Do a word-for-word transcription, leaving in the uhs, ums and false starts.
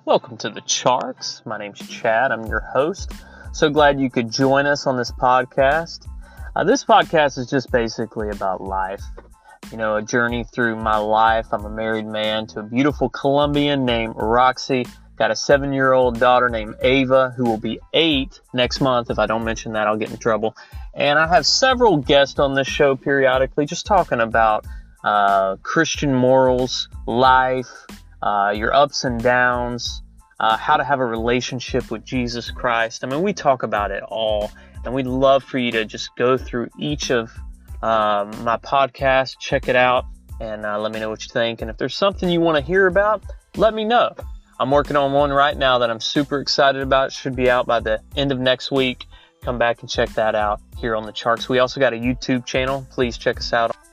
Welcome to the Charks. My name's Chad. I'm your host. So glad you could join us on this podcast. Uh, this podcast is just basically about life. You know, a journey through my life. I'm a married man to a beautiful Colombian named Roxy. Got a seven-year-old daughter named Ava, who will be eight next month. If I don't mention that, I'll get in trouble. And I have several guests on this show periodically, just talking about uh, Christian morals, life, uh, your ups and downs, uh, how to have a relationship with Jesus Christ. I mean, we talk about it all, and we'd love for you to just go through each of um, my podcasts, check it out, and uh, let me know what you think. And if there's something you want to hear about, let me know. I'm working on one right now that I'm super excited about. It should be out by the end of next week. Come back and check that out here on the Charks. We also got a YouTube channel. Please check us out.